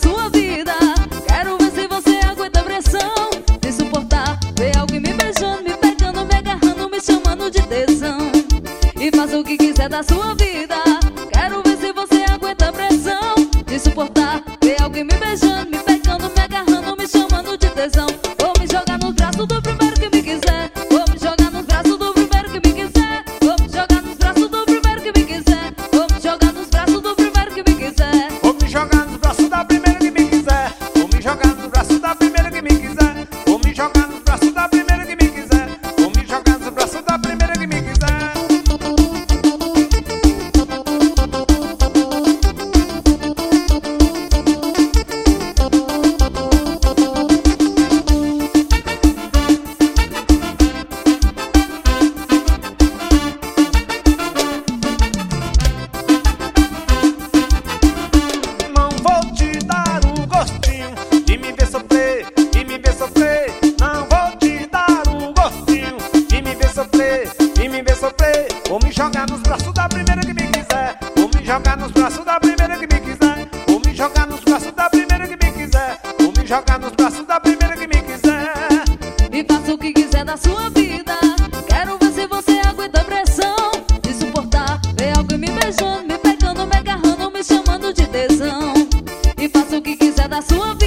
sua vida. Quero ver se você aguenta a pressão de suportar ver alguém me beijando, me pegando, me agarrando, me chamando de tesão. E faça o que quiser da sua vida. Quero ver se você aguenta a pressão de suportar ver alguém me beijando, me pegando, me agarrando, me chamando de tesão. Vou me jogar nos braços do primeiro que me quiser. Vou me jogar nos braços do primeiro que me quiser. Vou me jogar nos braços do primeiro que me quiser. Vou me jogar nos braços do primeiro que me quiser. Vou me jogar nos braços da primeira que me quiser. Vou me jogar nos braços da primeira que me quiser. Vou me jogar nos braços da primeira que me quiser. Vou me jogar nos braços da primeira que me quiser. Não vou te dar um gostinho de me ver sofrer, de me ver sofrer. Não vou te dar um gostinho de me ver sofrer, de me ver sofrer. Vou me jogar nos braços da primeira que me quiser. Vou me jogar nos braços da primeira que me quiser. Vou me jogar nos braços da primeira que me quiser. Vou me jogar nos braços da primeira que me quiser. E faça o que quiser da sua vida. Quero ver se você aguenta a pressão de suportar ver alguém me beijando, me pegando, me agarrando, me chamando de tesão. E faça o que quiser da sua vida.